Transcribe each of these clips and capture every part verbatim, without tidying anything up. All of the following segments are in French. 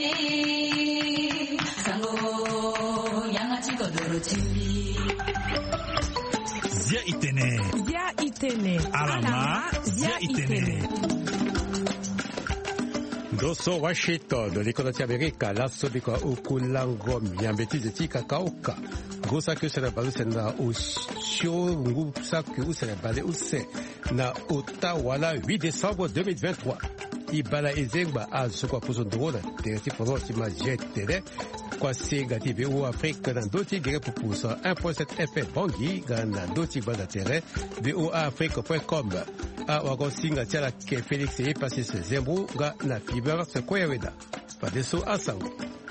Zia Itene. Zia Itene. Alama. Zia Itene. Doso Washington de l'école d'Amérique, la sobika ukulangom yambeti zeti kakaoka. Gosa que sera balu senda au show ngup saku usera bale use na Ottawa la huit décembre deux mille vingt-trois. Ibala ezengba a sokwa posondro na teresi poro tima jetere kwa singa tibe ou Afrique na doti gere pupusa un point sept F M Bangui na doti banda tere vo afrique point com. A wago singa tiala ke Félix e passé ce zembo ga na fiber se koyaweda. Padeso asango.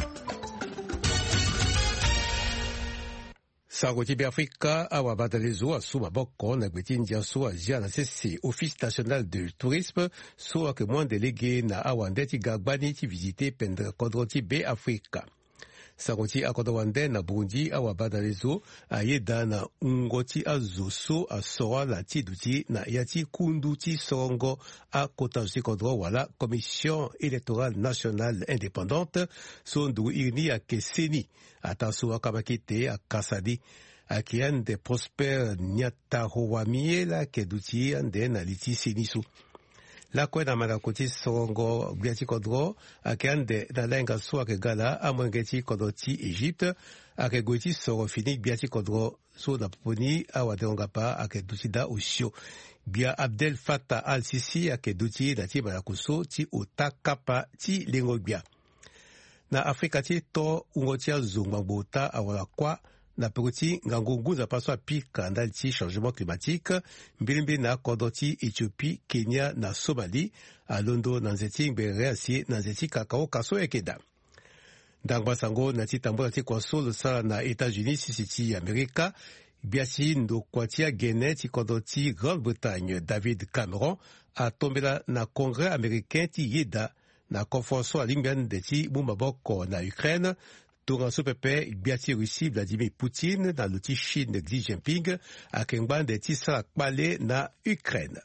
Sango tibi Afrika awa badalezo a suma boko na gweti ndia so a jia na sese Office national de tourisme so a que moins délégué na awa ndeti gagbani ti visiter pendre kodro tibi Afrika. Sango ti akodo wande na Burundi awa badalezo a yeda na ungoti a zoso a soa la ti duti na yati kundu ti songo a kota si kodro wala Commission électorale nationale indépendante so ndu irni a keseni ata so akabakite a kasadi a kian de Prosper Nyatahowamie la ke duti ande na liti senisu. La kwe na manakoti songo biati kodro akende na lenga so akegala amwengeti kodoti Egypte akegoti soro fini biati kodro so na poni awadenga pa akeduti da usho bia Abdel Fattah al-Sisi akeduti da ti manakuso ti otakapa ti lengo bia na Afrika ti to ungotia zongbangbota awala kwa na pekoti ngangungu za paswa pika ndali ti changement climatique mbilimbi na kodoti Ethiopie, Kenya na Somalie alondo na nzeti ngbere asi na nzeti kakao kaso ekeda. Ndangba sango na ti tambola ti kwaso sala na États-Unis sisi ti Amerika biasi ndo kwatia Guinée ti kodoti Grande-Bretagne David Cameron a tombela na Congrès américain ti yeda na konfonso alimbian de ti mumaboko na Ukraine. Touran so pepe biati Russie Vladimir Poutine na loti Chine Xi Jinping a kengban de ti salak pale na Ukraine.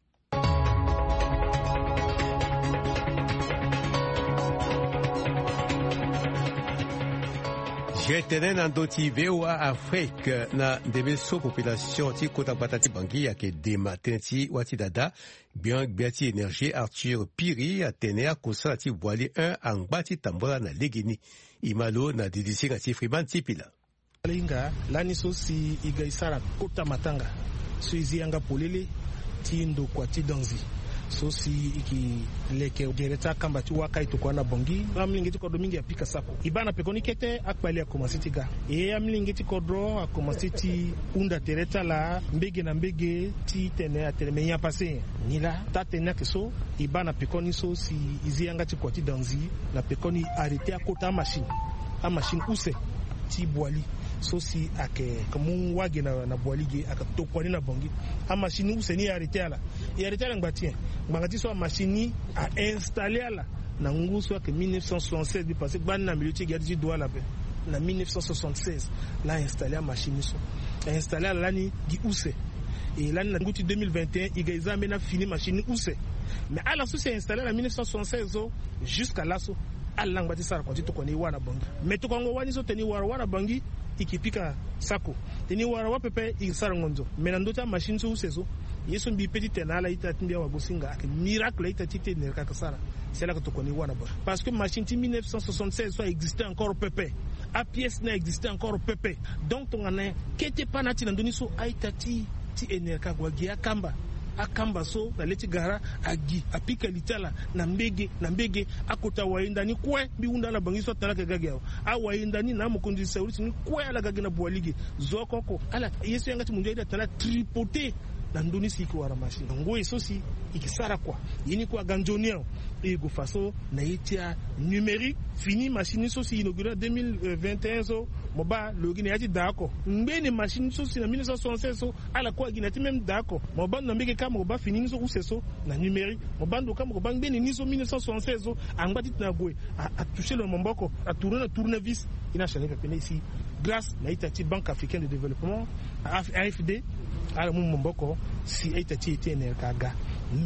Jetene nan doti V O A Afrique na debeso population ti kota batati bangi yake dema teneti wati dada bien biati énergie Arthur Piri atene a kosa ti voili un angbati tambola na legini imalo na didisi ngati friban tipila. Linga lani so si igaisara kota matanga so izi anga polele ti ndo kwa ti danzi so si iki leke direta kamba ti waka ito na bongi amlingeti kodo mingi apika sako ibana pekoni kete akpali akomasiti ga e amlingeti kodro akomasiti unda direta la mbege na mbege ti tene atene menya pase nila ta tene keso ibana pekoni so si izi anga ti kwa ti danzi na pekoni arete akota machine a machine use ti boali so si ake kamun wage na na boalige aka tokwani na bongi a machine useni arete ala ya arete ala ngbatien ngati so machine a installer ala na nguso ake mille neuf cent soixante-seize bi passé ban na milieu ti gadi doa la pe na mille neuf cent soixante-seize la installer machine so a installer ala ni gi use et là na nguti deux mille vingt et un iga examen na fini machine use mais ala so c'est installé en mille neuf cent soixante-seize so jusqu'à là so ala ngati sara kwa to koni wana bongi mais to kongo wani so teni wara wana bongi ikipika sako teni wara wa pepe isara ngonzo menandota machine so useso yeso mbi petit tenala ita timbia wa gosinga ke miracle ita tite ne ka sara c'est là que to koni wana bon parce que machine ti mille neuf cent soixante-seize so existait encore pepe a pièce na existait encore pepe donc ton ana kete panati ndoni so aita ti ti enerka gwa gia kamba akamba so na leti gara agi apika litala na mbege na mbege akota wainda ni kwe biunda na bangiso talaka gage yao a wainda ni na mukundi saurisi ni kwe ala gage na boalige zokoko ala yesu yangati munjaida tala tripoter na ndoni siki wara machine ngwe sosi ikisara kwa yini kwa ganjonio e go faso na yitia numérique fini machine sosi inauguré deux mille vingt et un so moba logine yati dako mbeni machine sosi na mille neuf cent soixante-seize so ala kwa ginati même dako moba na mbeke kama moba fini so useso na numérique moba ndo kama moba mbeni niso mille neuf cent soixante-seize so angbati na gwe a toucher le momboko a tourner le tournevis ina chale pepene ici grâce na itati Banque africaine de développement A F D ala mu momboko si aitati ete ne kaga mais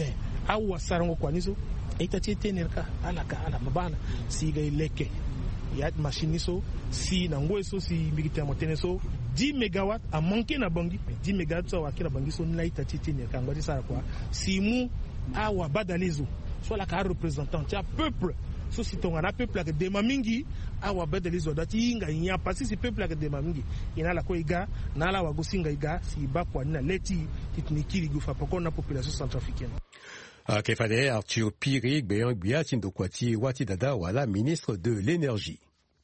awa sarango kwaniso ita tenerka alaka ala mabana si ga leke ya machine so si nango so si mbikita motene so dix mégawatts a manqué na bangi dix mégawatts so wakira bangi so na ita tenerka ngoti sara kwa si mu awa badalezo so la ka représentant ya peuple so si tonga na peuple que demamingi awa badalezo dati inga nya pasi si peuple que demamingi ina la ko iga na la wagosinga iga si ba kwa na leti titnikiri gufa poko na population centrafricaine. Kefade Arthur Piri Gbeyan Gbiatin Dokwati Wati Dada wala ministre de l'énergie.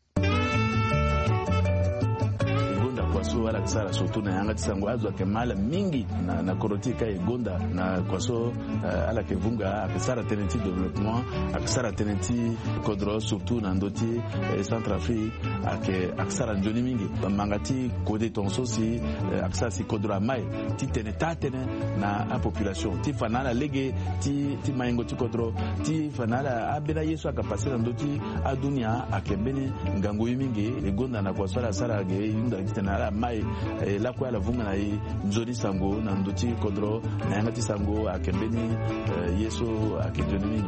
Kwaso wala kisara surtout na yanga tisango azo kemala mingi na na korotika egonda na kwaso uh, ala kevunga akisara tenenti développement akisara tenenti kodro surtout na ndoti eh, Centrafrique ake akisara njoni mingi mangati kode tonso si eh, akisara si kodro mai ti teneta tene na a population ti fanala lege ti ti maingo ti kodro ti fanala abena yesu akapasira na ndoti adunia akembeni ngango mingi egonda na kwaso ala sara ge yunda tena mai la kwa la vunga na nzori sango na ndoti kodro na yangati sango akembeni yeso akejoni.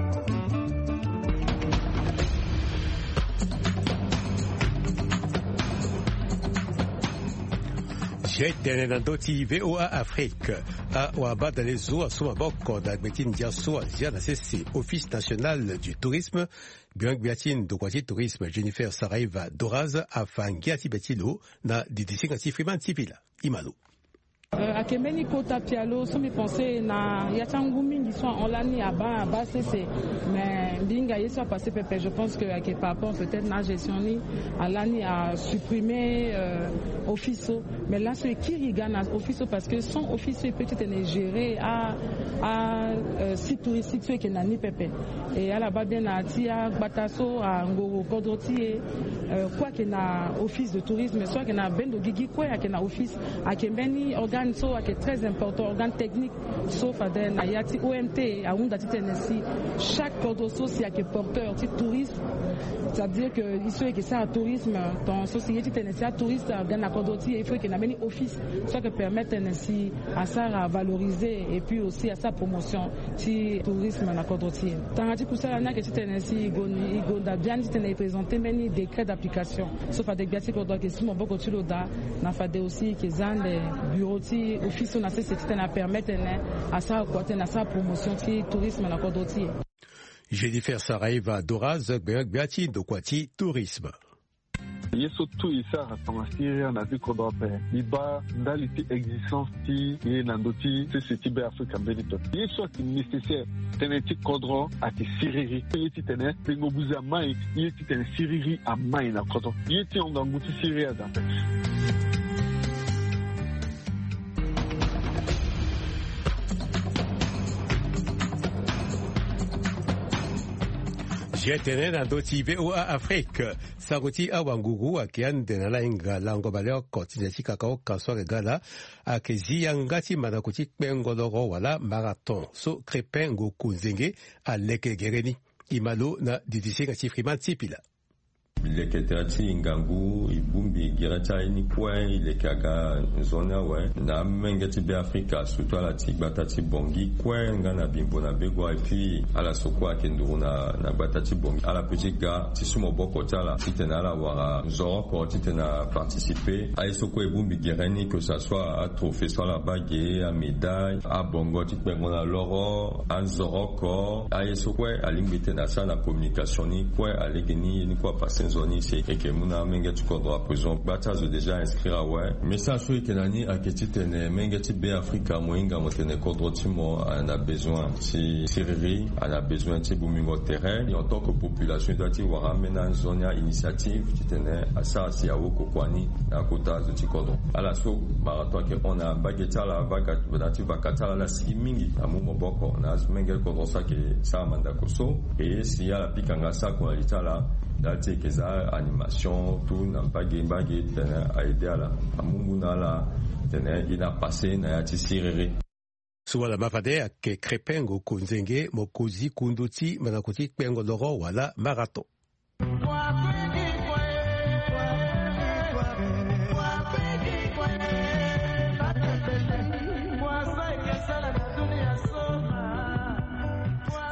J'étais dans d'autres V O A Afrique à Ouabada les eaux à Soumaboko d'Agbetin Diasso à Zia C Office national du tourisme Biang Biatin Dokwati tourisme Jennifer Saraiva Doraz à Fangiati Betilo na Didisingati Friman Tipila Imalo. A Kemeni Kota Pialo, so me pensé na Yatangu mingi soit en l'année à bas à bas c'est mais binga y soit passé pépé je pense que avec papa peut-être na gestion ni à l'année à supprimer euh, officio mais là c'est Kirigana officio parce que son officio peut-être est géré à à euh, site touristique qui n'a ni pépé et à la base bien à Tia Batasso à Ngoro Kodroti euh, quoi qu'il na office de tourisme soit qu'il na Bendo Gigi quoi qu'il na office à Kemeni organe so qui est très important organe technique sauf à den ayati O M T à Unda Tennessee chaque cordoso si qui est porteur de tourisme ça veut dire que ici que ça tourisme dans société Tennessee touriste organe cordoti il faut qu'il amène office soit que permettre Tennessee à ça à valoriser et puis aussi à sa promotion si tourisme na cordoti tant dit que ça na que Tennessee goni igonda bien Tennessee présenter meni décret d'application sauf à des gâtis cordo que si mon beaucoup tu loda na fade aussi que zan les bureaux office na c'est na permettre à ça quoi na sa promotion qui tourisme na cordoti. Jennifer Saraiva Doraz Gbiati Dokwati tourisme. Yeso tu isa ratongasiri na ziko dope iba ndaliti existence ti ye nandoti ce type Afrique benito yeso qui nécessaire teneti kodro ati siriri yeti tene bingo buza mai yeti tene siriri a mai na kodro yeti on nguti siriri azate. J'étais dans d'autres V O A Afrique. Saroti Awanguru akiande na lainga lango baleo kotinesi kakao kaswa regala akezi yangati manakuti pengoloro wala marathon so krepengo kunzenge aleke gereni imalo na didisinga sifrima tipila. Leketati ngangu ibumbi girata ini kwa ilekaga zona we na mengeti be Afrika surtout la tibatati bongi kwa ngana bimbo na begwa et puis ala sokwa kenduru na na batati bongi ala petit gars tisumo boko tala titena la wara zoro ko titena participer a sokwa ibumbi gireni que ça soit à trophée soit la bague à médaille à bongo titbengo na loro à zoro ko a sokwa alimbite na sa na communication ni kwa alegeni ni kwa passer zoni c'est que muna mengeti ko droit prison batazo déjà inscrire ouais mais ça soit que nani aketi tene mengeti be Afrika moinga motene ko droit timo on a besoin si siriri on a besoin de bumingo terrain et en tant que population doit y avoir amener zone initiative qui tenait à ça si à woko kwani na kota de tikodo ala so marathon que on a bageta la vaga badati vakata la simingi amumo boko na mengeti ko droit ça que ça manda koso et si ya la pikanga ça ko litala date que ça animation tout n'a pas gagné tena aider à la amunguna la tena ina passé na yati sirere suwala mafade ke krepengo kunzenge mokozi kunduti manakuti pengo loro wala marathon.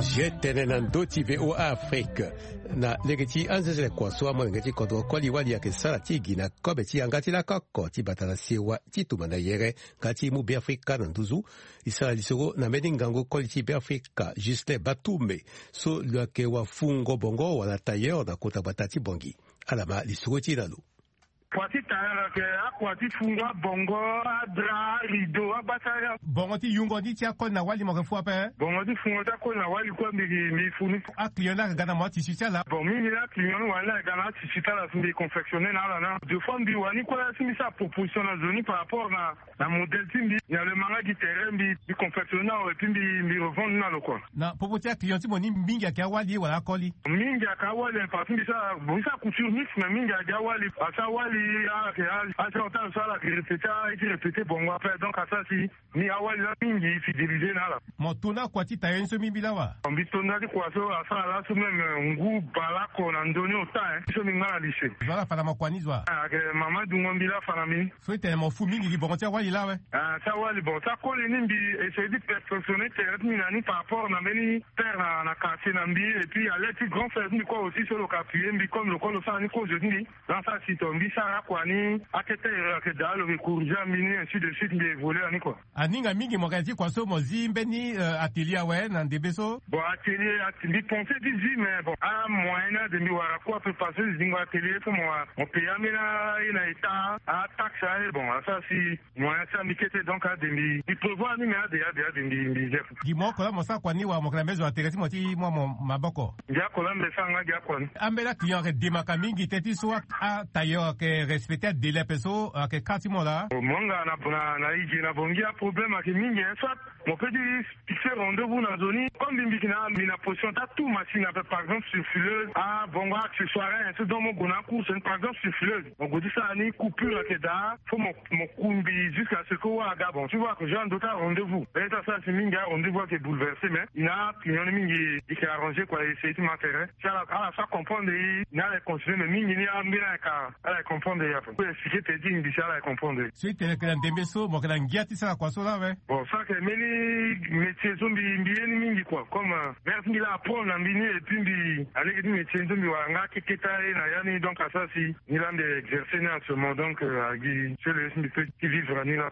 jetene na ndoti V O A Afrique na legeti anzele kwa so mo ngati kodro kwali wali yake sala tigi na kobe ti angati la kokko ti batala sewa ti tumanda yere ngati mu be Afrika na nduzu isala lisoro na medingango kwali ti be Afrika Justin Batume so lwake wa fungo bongo wala tailleur na kota batati bongi alama lisoro ti lalo Kwati tayara ke akwati fungwa bongo adra rido abataya bongo ti yungo di ti akol na wali mo ke fu pe bongo ti fungo ta ko na wali ko mi mi funi a client na gana mo ti sita la bon mi ni la client wala gana ti sita la ndi confectionner na la na de fois bi wani ko la si mi sa proposition na zoni par rapport na na modèle ti mbi ya le manga di terrain bi bi confectionner et puis mbi mi revendre na lo ko na proposition client ti mo ni mbinga ka wali wala koli minga ka wali parce que ça bon ça couture mix mais minga ga wali asa wali ah c'est autant ça là qui répétait et qui répétait bon après donc à ça si ni awali la mingi fidélisé na la mo tuna kwa ti tayen so mibila wa mbi tona di kwa so asa la so même ngu balako na ndoni ota eh so minga la lycée voilà fala mo kwani zwa ah que maman du ngombi la fala mi so te mo fu mingi bon ti awali la we ah ça wali bon ça colle ni mbi essayer de perfectionner terre ni nani par rapport na meni terre na na cassé na mbi et puis à l'être grand frère ni quoi aussi sur le capuer mbi comme le col ça ni ko je dis dans ça si tombi ça quoi ni akete ke dalo ke kurja mini ainsi de suite mbi voler ani quoi aninga mingi mo kati kwa so mo zimbe ni atelier we na ndebeso bon atelier atelier pensé dix mais bon à moyen de mi wara quoi peut passer zingo atelier pour moi on paye amena ina état à taxe bon ça si moyen ça mi kete donc à demi il prévoit ni mais à des à des demi mbi di mo ko la mo sa kwa ni wa mo kala mezo atelier mo ti mo mo maboko ya ko la mbesa nga ya ko ambela client ke demaka mingi teti so a tailleur ke respecter de la peso ke kati mo la monga na na na iji na bongia problème ke mingi soit mon peut dire fixer rendez-vous na zoni comme bimbi na mina position ta tout machine par exemple sur fileuse ah bongo accessoire c'est dans mon gona course par exemple sur fileuse on go dit ça ni coupure ke da faut mon mon kumbi jusqu'à ce que wa ga bon tu vois que j'ai un d'autres rendez-vous et ça ça c'est mingi rendez-vous qui est bouleversé mais il a client mingi qui a arrangé quoi essayer de m'intérêt ça à la fois comprendre il n'a les continuer mais mingi ni a mbina ka ala comprendre ya pour expliquer te dit mbisa ala comprendre c'est que que ndembeso mo kala ngiati ça kwa so la we bon ça que meni métier zombi mbieni mingi quoi comme vers mbi la apprendre na mbini et puis mbi aller que métier zombi wa nga keketa na yani donc à ça si ni là d'exercer en ce moment donc agi c'est le mbi peut vivre ni là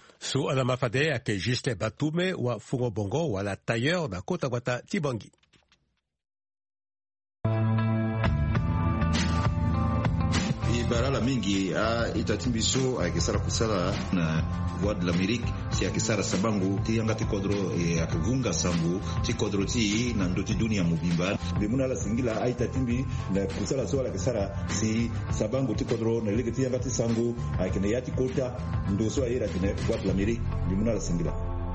so ala mafade ake Justin Batume wa fungo bongo wala tailleur na kota kwata Tibangi barala mingi a itatimbiso akisara kusala na voix de l'Amérique si akisara sabangu ti yanga ti kodro e akivunga sambu ti kodro ti na ndoti dunia mubimba bimuna la singila a itatimbi na kusala so la kisara si sabangu ti kodro na lege ti yanga ti sangu akine yati kota ndoso ayira kine voix de l'Amérique bimuna la singila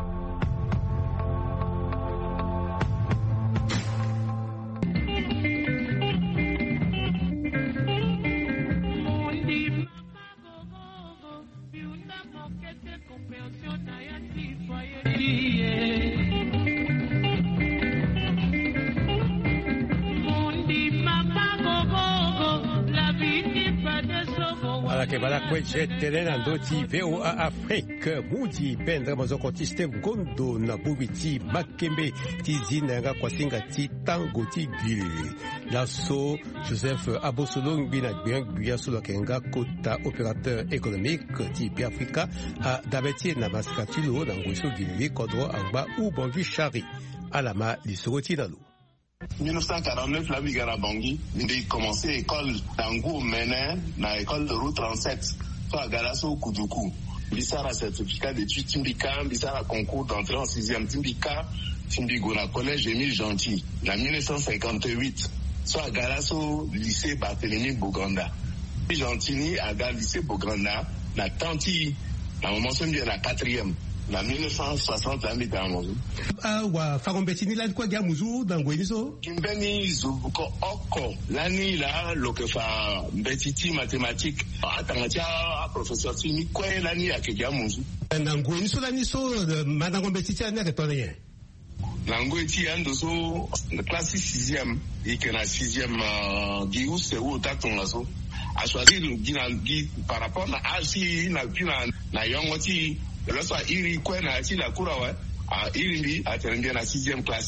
ke bala kweje telena ndoti V O A Afrique mudi pendre mozoko ti Steve Ngondo na bubiti makembe ti zinanga kwasinga ti tango ti gili laso Joseph Abosolong bina bien guya solo kenga kota opérateur économique ti P Africa a dabeti na maskatilo na ngweso gili kodro angba u bongi chari alama lisogoti nalo mille neuf cent quarante-neuf la bigara Bangui ndi commencé école tango mena na école de route trente-sept to agara so kuduku bisara certificat d'études timbika bisara concours d'entrée en sixième timbika timbigo na collège Émile Gentil na mille neuf cent cinquante-huit so agara so lycée Barthélemy Boganda Gentini aga lycée Boganda na tanti na moment so bien na quatrième na mille neuf cent soixante la mita mozu ah wa fagombetini la kwa gamuzu dangweni so kimbeni zuko oko lani la lokefa mbetiti mathématique atangatia professeur tini kwa lani ya kegamuzu dangweni so lani so madango mbetiti ana ketone Langweti ando so classe sixième et que na sixième gi ou c'est où t'attends là so a choisir gina gi par rapport na asi na pina na yongoti le soit iri kwa na ti la kura wa a iri bi a terminé na sixième classique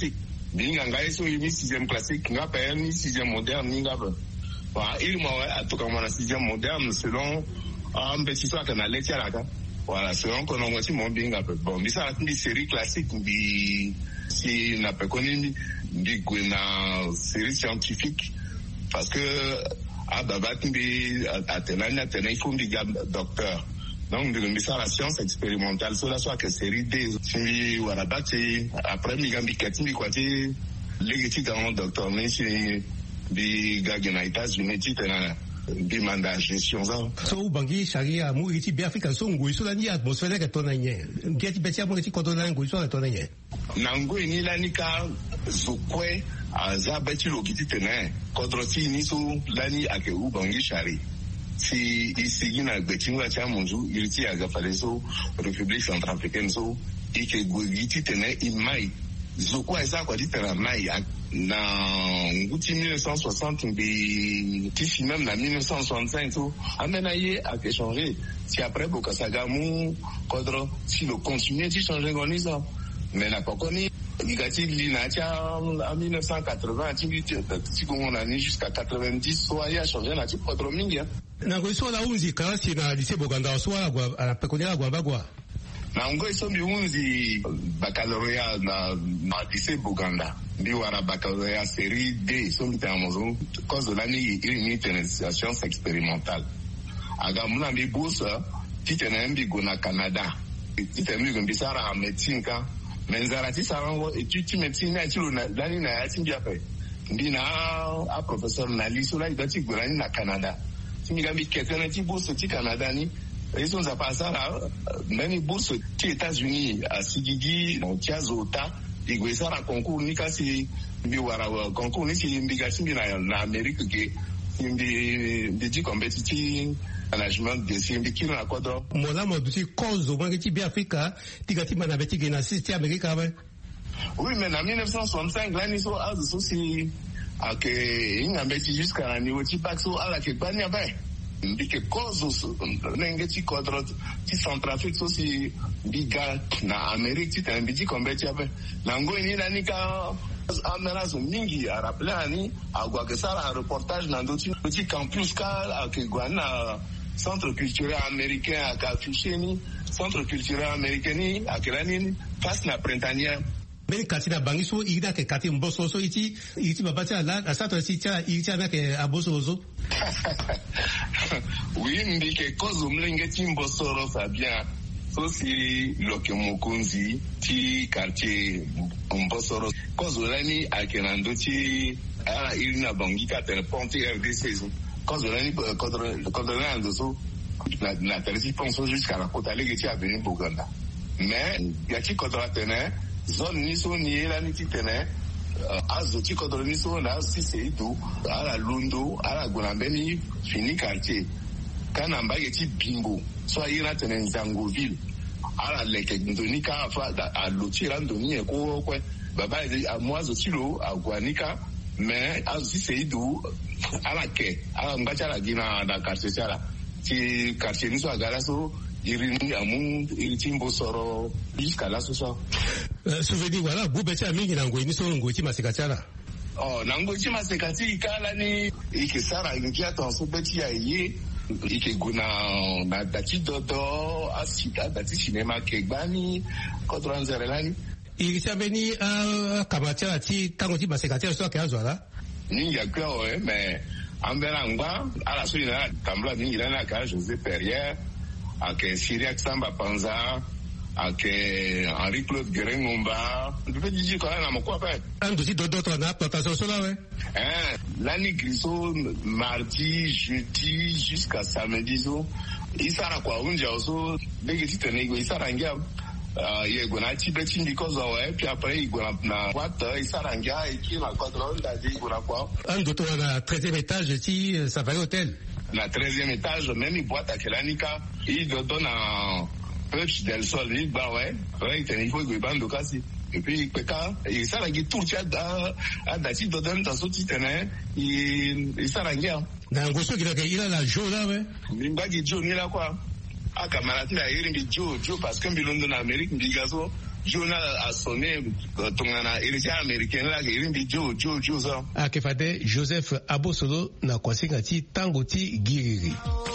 binga ngai so mi sixième classique nga pa mi sixième moderne ninga ba wa il mo atoka mwana sixième moderne selon un petit soit na lecture là voilà selon qu'on on aussi mon binga bon mais ça la série classique bi si na pas connu bi na série scientifique parce que ah baba timbi atenana atena il faut bi docteur donc de mais ça la science expérimentale cela soit que série D si warabati après mi gambi katimi kwati legiti dans docteur mais si bi gagena États-Unis titana bi mandat gestion ça so bangi sharia mu iti bi Afrika so ngui so lani atmosphère ka tona nye ngeti betia mo iti kodona ngui so ka tona nye nango ni lani ka zokwe aza beti lo kiti tena kodroti ni so lani ake u bangi shari si isi na betinga cha munzu iriti aga faleso République centrafricaine so ike gwiti tena imai zokwa eza kwa ditera mai na nguti mille neuf cent soixante bi tifi même na mille neuf cent soixante-cinq so amena ye a changé si après Bokasagamu kodro si le continuer si changer gonisa mais na pokoni négatif li na cha en mille neuf cent quatre-vingts si on a ni jusqu'à quatre-vingt-dix soit ya changé na ti kodro mingi na go so la unzi ka si na lycée Boganda so la gwa ala pekonia gwa bagwa na ngo iso mi unzi baccalauréat na na lycée Boganda bi wara baccalauréat série D so mi tamozo cause de l'année unité de science expérimentale aga muna mi bourse titena mbi go na Canada titena mbi sara médecine ka menzara ti sarango étude médecine na ti lo na lani na ya ti mbi ape mbi na a professeur na liso la idati go lani na Canada ti mi gambi ketena ti bourse ti Canada ni ils ont passé là même bourse aux États-Unis à Sigigi Tiazota et ça la concours ni kasi bi wara concours ni si mbigasi na na Amérique ke mbi ndi competitive management de simbi kino na kodro mola moduti cause au bangi bi Afrika tigati mana beti na six America ba oui mais en mille neuf cent soixante-cinq là ni so az so si ake ingambeti jusqu'à la niveau ti paxo ala ke banya ba mbike kozo nenge ti kodro ti Centrafrique so si biga na Amerique ti tambiti kombeti ape nango ni nani ka amerazo mingi araplani agwa ke sara reportage na ndoti ti campus ka akigwana centre culturel américain akafiche ni centre culturel américain ni akirani face na printanière ben katina bangiso ida ke kati mboso so iti iti babata la asato iti cha iti na ke aboso zo oui mbike kozo mlenge ti mboso ro sa bien so si loke mokonzi ti quartier mboso ro kozo lani akenando ti ala irina bangi ka tel ponte R D C zo kozo lani kodro kodro lando so na na teresi ponso jusqu'à la côte allée ti avenue Boganda mais ya ti kodro tene zone ni so ni la ni titene azo ti kodro ni so na si seidu ala lundo ala gonambeni fini quartier kana mbage ti bimbo so ayira tene Nzangoville ala leke ndonika fa a lotira ndoni ko ko baba e amwazo tilo agwanika mais azo si seidu ala ke ala mbacha la gina da quartier sala ti quartier ni so agala so irini amu iritimbo soro jusqu'à la soso souvenir voilà bubecha mingi nango ni soro ngo ti masekachala oh nango ti masekati kala ni ikisara ngia tonso beti ya ye ikeguna na dati dodo asika dati cinema kegbani kodranzerelani ikisabeni a kamachala ti tango ti masekachala so ke azwala ningi akwa o mais ambela ngwa ala so ina tambla ningi na ka José Perrier ake Syriac Samba Panza ake Henri Claude Guérin-Ngomba peut dire quand même quoi faire un dossier d'autres na plantation sur là ouais hein l'année griso mardi jeudi jusqu'à samedi so isara kwa unja so bege titene go isara ngia ye go na tibeti because of et puis après il go na what isara ngia iki na contrôle da di go na quoi un d'autres na treizième étage ti Safari Hotel na treizième étage même boîte à Kelanika il donne un Peuch del Sol il ba ouais ouais il faut que bando kasi et puis peka il sara gi tourcha da da ti do dan ta so ti tene il il sara ngia na ngoso kila ke ila la jo là ouais mimba gi jo ni la quoi a camarade na iri mi jo jo parce que mbilondo na Amérique mbigazo journal a sonné tongana élection américaine là qui dit jo jo jo ça akefade Joseph Abosolo na kwasingati tangoti giriri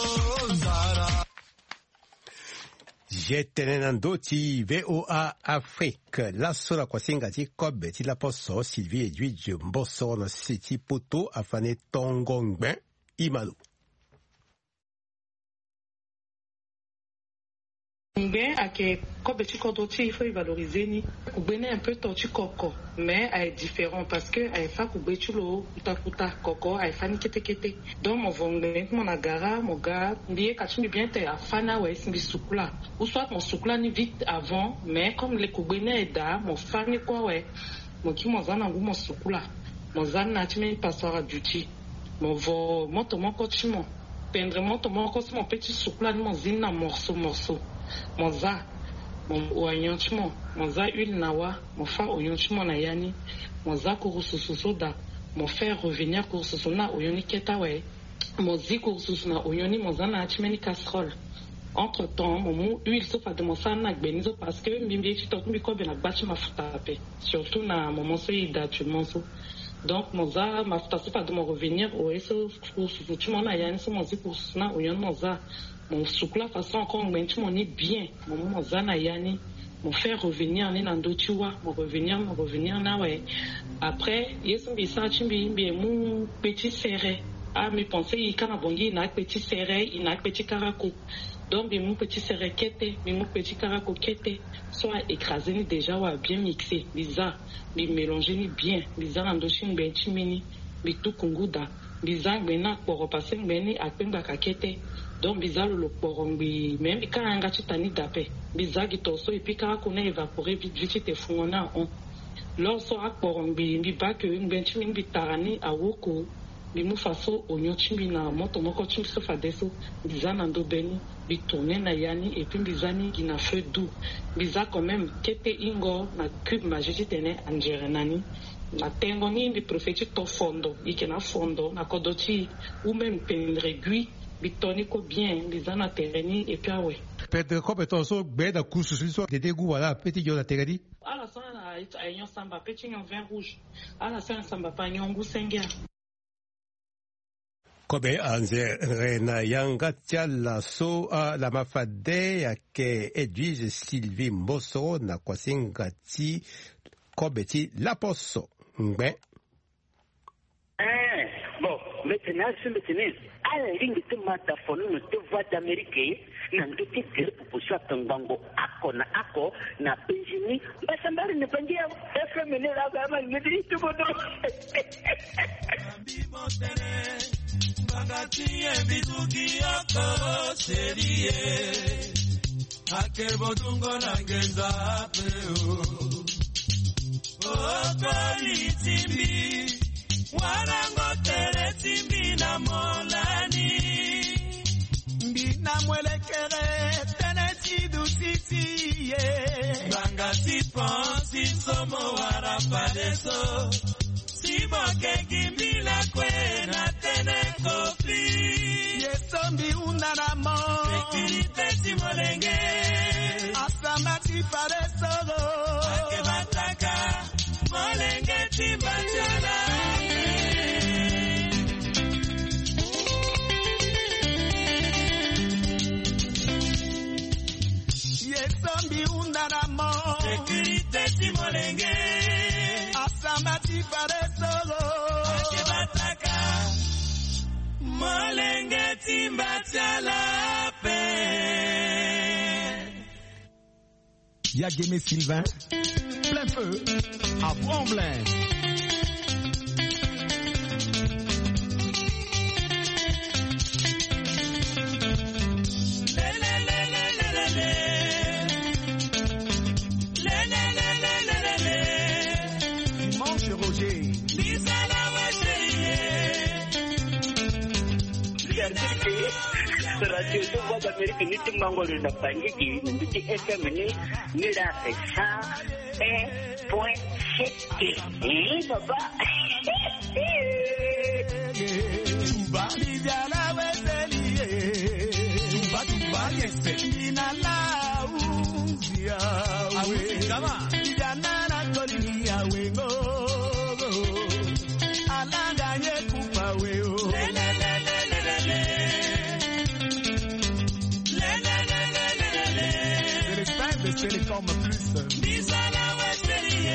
Jetenendoti V O A Afrique la sola kwasingati kobe ti la poso Sylvie Edwidge Mboso na siti poto afane tongongben imalu Ngbe ake kobe ti kodoti il faut valoriser ni kubene un peu torti koko mais elle est différent parce que elle fa kube chulo utakuta koko elle fa ni kete kete donc mon vongbe mon agara mon gars ndiye kachimi bien te afana ouais simbi sukula ou soit mon sukula ni vite avant mais comme les kubene eda mon fani quoi ouais mon ki mon zana ngu mon sukula mon zana chimi passoir duty mon vo mon tomo kochimo pendre mon tomo kosi mon petit sukula ni mon zina morceau morceau mon za mon oyonchimo mon za huile nawa mon fa oyonchimo na yani mon za kurususu soda mon faire revenir kurususu na oyoni keta we mon zi kurususu na oyoni mon za na achimeni casserole entre temps mon mou huile so fa de mon sa na gbenizo parce que mbimbi ti to mbiko be na bachi mafuta pe surtout na mon monso ida tu monso donc mon za mafuta so fa de mon revenir o eso kurususu chimo na yani so mon zi kurususu na oyoni mon za mon soukla façon encore mon ni bien mon mon zana yani mon faire revenir ni nando tuwa mon revenir mon revenir na ouais après yesu bi sa chimbi bi mon petit serré ah mais penser il kana bongi na petit serré il na petit caracou donc bi mon petit serré kete bi mon petit caracou kete soit écrasé ni déjà ou bien mixé biza bi mélanger ni bien biza nando chimbi chimini bi tout kunguda biza bena pour passer beni akpemba kakete donc bizarre le porongbi même quand un gars tani d'appel bizarre qui torso et puis quand on est évaporé vite vite te fongona on lors so ak porongbi mbi ba que une benchi mbi tarani a woko bi mu faso onyo chimbi na moto moko chimbi so fa deso bizarre nando beni bi tourner na yani et puis bizani qui na feu doux bizarre quand même kete ingo na cube majiti tene angerenani na tengo ni bi profeti to fondo ikena fondo na kodoti ou même pendregui bitonico bien bizana tereni et puis ouais peut-être comme ton so beda kusu so de degu voilà petit yo la teredi ala sana ayon samba petit nyon vin rouge ala sana samba pa nyongu sengia kobe anze rena yanga tiala so a la mafade yake Edwige Sylvie Mboso na kwasinga ti kobe ti la poso ngbe eh bon maintenant c'est maintenant ala lingi te mata fono no te voix d'Amérique na nduti te proposition tangango ako na ako na Benjamin basambari ne pangia F M ne la gama ngidi tu bodo bagati ebidugi ako serie akebo tungo na ngenza peo o kali timbi warango tere timbi na molani mbina mwelekere teneti dutiti ye bangati ponsi somo warapadeso simo kekimbila kwena tene kofi yesombi unanamo sekirite simolenge asamati paresoro akebataka molenge timbatiana yesombi unanamo sekirite simolenge asamati paresoro akebataka molenge timbatiala pe Yageme Sylvain, plein feu, à Tremblay. Dimanche Roger. Radio de voix d'Amérique ni ti mangolo na pangiki ni ti F M ni ni la cent un point sept. Eh baba. Tuba biala weselie. Tuba tuba yese. Ina la uzia. Muzigama Yanana kolini ya wengo Alanga ye kupa weo Le le le le le le le Le le le le le le le C'est les fins de Télécom Plus Misala Westerie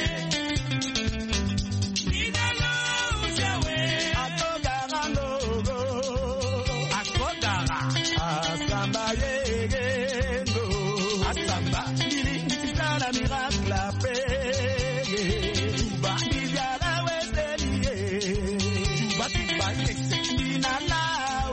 Minala Ujawe Atogara Logo Akodara Asamba Yegendo Asamba Nili Misala Miracle Apege Tuba Miziala Westerie Tuba Tuba Yekse Minala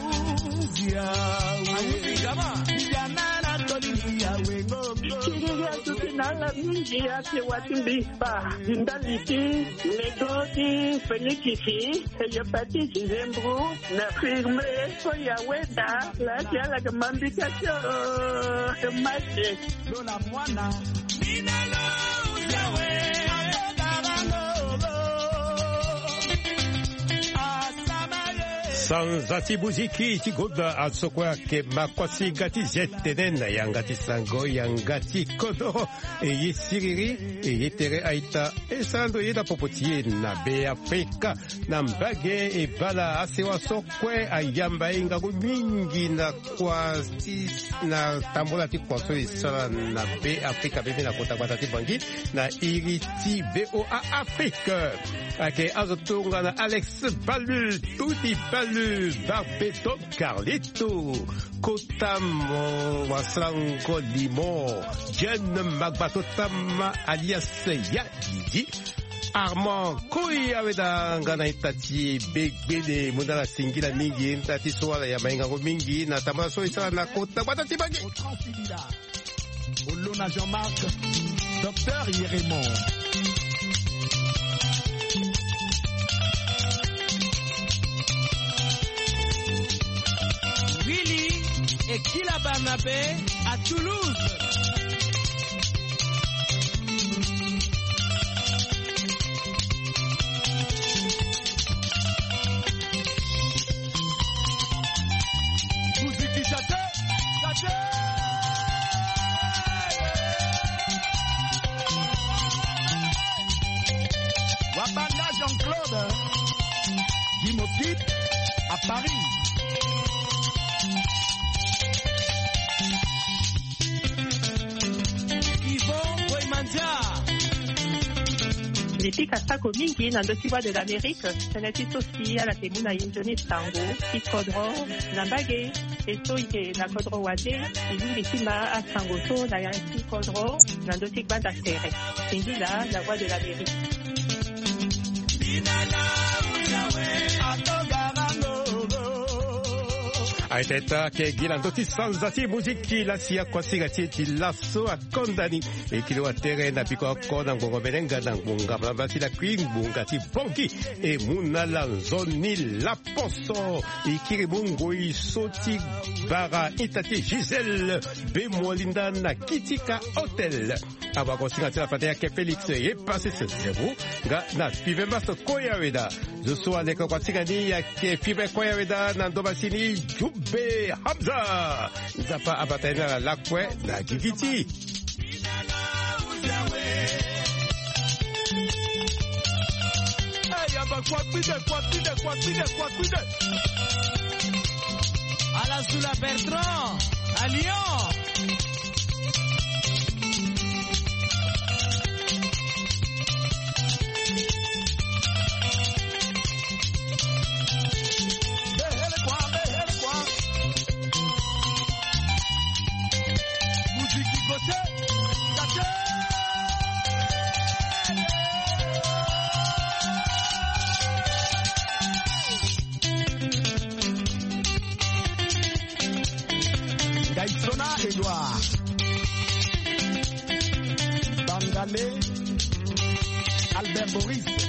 Ujawe Muzigama Yanana Tolini Yawengo Nala mingi ate watimbipa Indaliti, Negoti, Fenikisi, Eyopati, Zembru, na firme, Soyaweda, la Tiala Gamambikasyo, Mache. Lola Mwana, Minalo Ujawe. Sanzati buziki tigoda asokwa ke makwasi gati jetenen yangati sango yangati kodo e yisiriri e yetere aita e sando yeda popotie na be Afrika na mbage e bala asewa sokwe ayamba inga mingi na kwasi na tambola ti kwaso isala na be Afrika bebe na kota kwata ti bangi na iriti B O A Afrika ake azotunga na Alex Balu tuti Balu Barbeto Carlito Kotamo Wasrango Limo Jen Magbatotama alias Yadidi Armand Koyaweda Ngana Itati Begbede Mundala Singila Mingi Ntati Soala ya Mainga Mingi na Tamaso Isala na Kota Batati Bangi Olona Jean-Marc Docteur Yérémon Willy et Kila Barnabé à Toulouse. Mouziki Chate, Chate. Wabanda Jean-Claude, Guy Mosquite à Paris. Nipika sako mingi na ndokiwa de l'Amérique, seneti sosi ala temuna yinjoni tango, ikodro, na mbage, eso ike na kodro wade, ilingi tima a sangoto na yansi kodro, na ndotikwa da sere. Singila, la voix de l'Amérique. Aiteta ke gilandoti sanzati muziki la siya kwa sigati ti laso a kondani e kilo a tere na piko kona ngongo merenga na ngonga blabati la kwing bunga ti bonki e muna la zoni la poso e kiri bungo i soti bara itati Giselle be molinda na Kitika Hotel aba ko sigati la patea ke Felix e passe ce zéro ga na pive maso koyaweda zo so aleko kwa sigani ya ke pive koyaweda na ndobasini Jube Hamza Zapa abatena la kwe na Gigiti Alasula Bertrand à Lyon. Edouard Bangalé Albert Boris